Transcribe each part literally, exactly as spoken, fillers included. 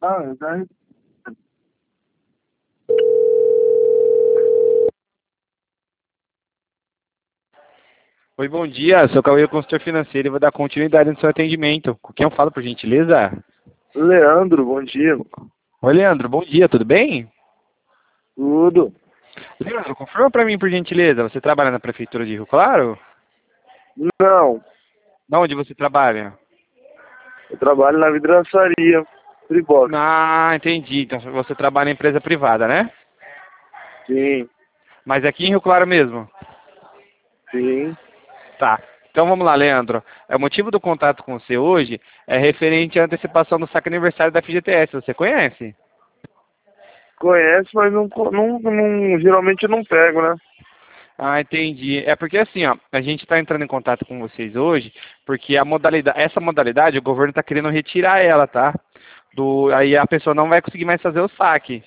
Ah, daí... Oi, bom dia. Sou Cauê, consultor financeiro, e vou dar continuidade no seu atendimento. Com quem eu falo, por gentileza? Leandro, bom dia. Oi, Leandro. Bom dia, tudo bem? Tudo? Leandro, confirma para mim, por gentileza. Você trabalha na Prefeitura de Rio Claro? Não, Na onde você trabalha? eu trabalho na vidraçaria, Freebox. Ah, entendi. Então você trabalha em empresa privada, né? Sim, Mas aqui em Rio Claro mesmo? sim. Tá. Então vamos lá, Leandro. É, o motivo do contato com você hoje é referente à antecipação do saque aniversário da F G T S. Você conhece? Conhece, mas não, co- não, não, geralmente eu não pego, né? Ah, entendi. É porque assim, ó, a gente está entrando em contato com vocês hoje, porque a modalidade, essa modalidade, o governo está querendo retirar ela, tá? Do, aí a pessoa não vai conseguir mais fazer o saque.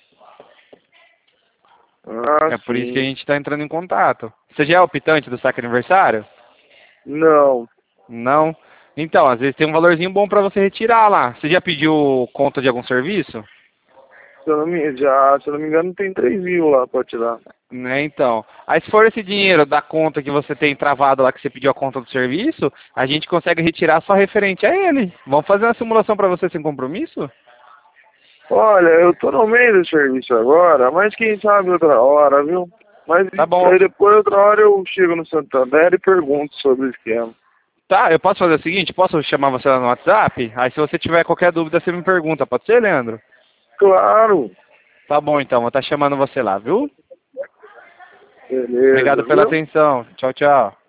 Ah, É por isso que a sim. gente está entrando em contato. Você já é optante do saque aniversário? Não. Não? Então, às vezes tem um valorzinho bom para você retirar lá. Você já pediu conta de algum serviço? Se eu não me, já, se eu não me engano, tem três mil lá pra tirar. Né, então. Aí se for esse dinheiro da conta que você tem travado lá, que você pediu a conta do serviço, a gente consegue retirar só referente a ele. Vamos fazer uma simulação para você sem compromisso? Olha, eu tô no meio do serviço agora, mas quem sabe outra hora, viu? Mas Tá bom. aí depois, outra hora, eu chego no Santander e pergunto sobre o esquema. Tá, eu posso fazer o seguinte, posso chamar você lá no WhatsApp? Aí se você tiver qualquer dúvida, você me pergunta, pode ser, Leandro? Claro. Tá bom então, vou estar chamando você lá, viu? Beleza, Obrigado pela viu? atenção. Tchau, tchau.